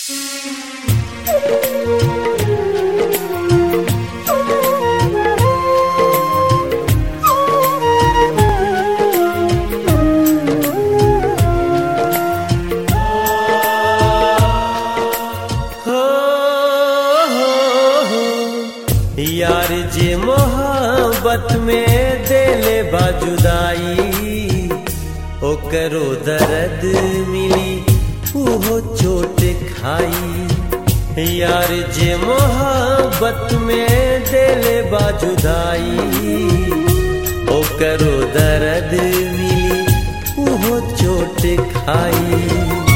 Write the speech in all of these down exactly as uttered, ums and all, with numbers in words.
यार जे मोहब्बत में देले बाजुदाई ओकरो दर्द मिली उहो चोट खाई। यार जे मोहब्बत में देले बाजुदाई ओकरो दर्द मिली उहो चोट खाई।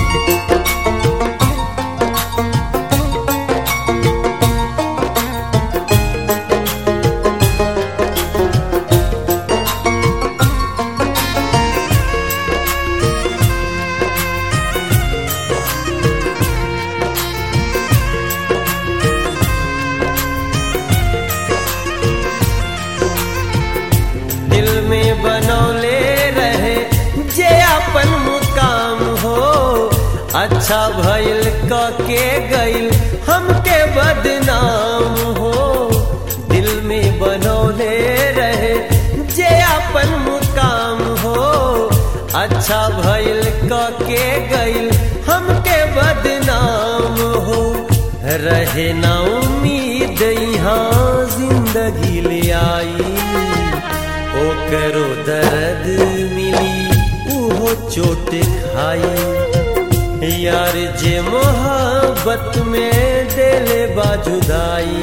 बनौले रहे जे अपन मुकाम हो अच्छा भइल क के गइल हमके बदनाम हो। दिल में बनौले रहे जे अपन मुकाम हो अच्छा भइल क के गइल हमके बदनाम हो। रहे ना उम्मीद यहाँ जिंदगी ले आई ओकरो दर्द मिली उहो चोट खाई। यार जे मोहब्बत में देले बाजुदाई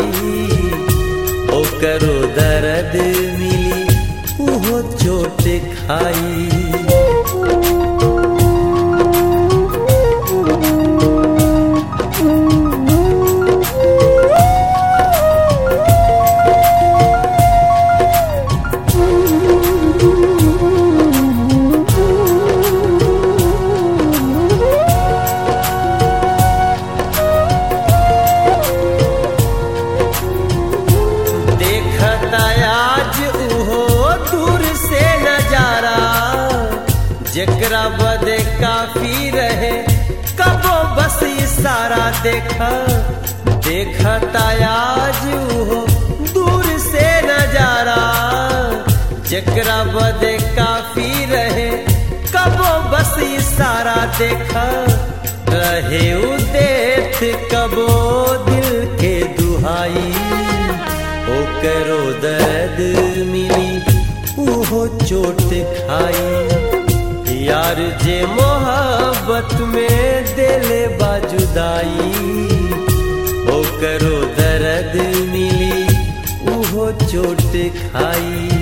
ओकरो दर्द मिली उहो चोट खाई। जेकरा बदे काफी रहे कबो बस इशारा देखा देखता आज हो दूर से नजारा। जेकरा बदे काफी रहे कबो बस इशारा देखा रहे उ देख कबो दिल के दुहाई ओकरो दर्द मिली उहो चोट खाई। यार जे मोहब्बत में देले बाजुदाई ओकरो दर्द मिली उहो चोट खाई।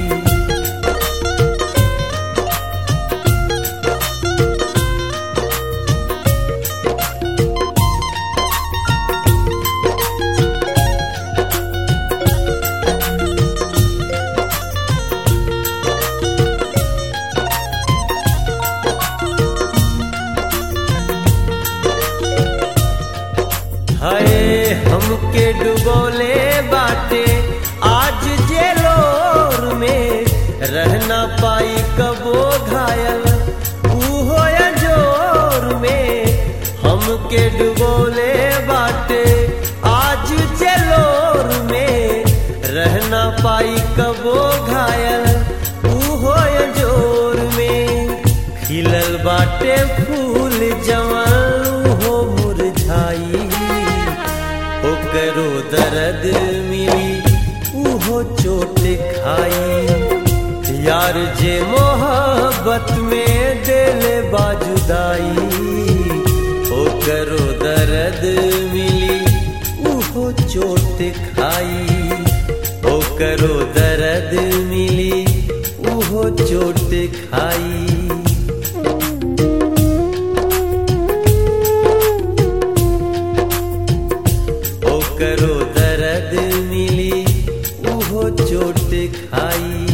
हाय हमके डुबोले बाटे आज जेलोर में रहना पाई कबो घायल उहो जोर में। हमके डुबोले बाटे आज जेलोर में रहना पाई कबो घायल उहो जोर में। खिलल बाटे फूल जवान उहो मुरझाई ओकरो दर्द मिली उहो चोट खाई। यार जे मोहब्बत में देले बाजुदाई ओकरो दर्द मिली उहो चोट खाई ओकरो दर्द मिली उहो चोट खाई। ओकरो दर्द मिली उहो चोट खाई।